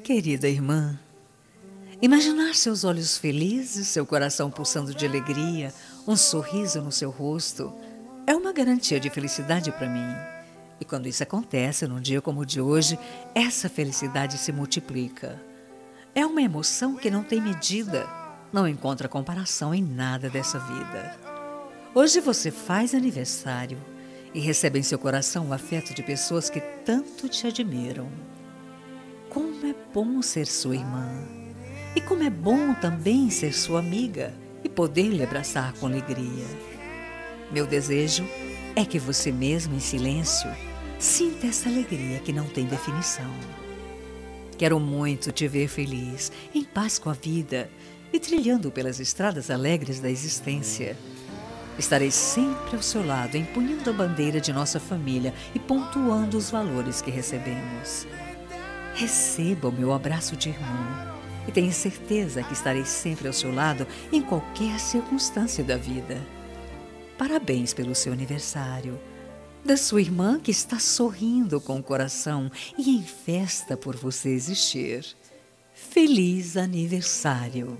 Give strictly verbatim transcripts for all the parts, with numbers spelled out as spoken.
Querida irmã, imaginar seus olhos felizes, seu coração pulsando de alegria, um sorriso no seu rosto, é uma garantia de felicidade para mim. E quando isso acontece, num dia como o de hoje, essa felicidade se multiplica. É uma emoção que não tem medida, não encontra comparação em nada dessa vida. Hoje você faz aniversário e recebe em seu coração o afeto de pessoas que tanto te admiram. Como é bom ser sua irmã! E como é bom também ser sua amiga e poder lhe abraçar com alegria. Meu desejo é que você mesmo, em silêncio, sinta essa alegria que não tem definição. Quero muito te ver feliz, em paz com a vida e trilhando pelas estradas alegres da existência. Estarei sempre ao seu lado, empunhando a bandeira de nossa família e pontuando os valores que recebemos. Receba o meu abraço de irmã e tenha certeza que estarei sempre ao seu lado em qualquer circunstância da vida. Parabéns pelo seu aniversário, da sua irmã que está sorrindo com o coração e em festa por você existir. Feliz aniversário!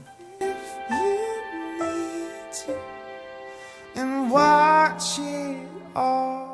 And watch it all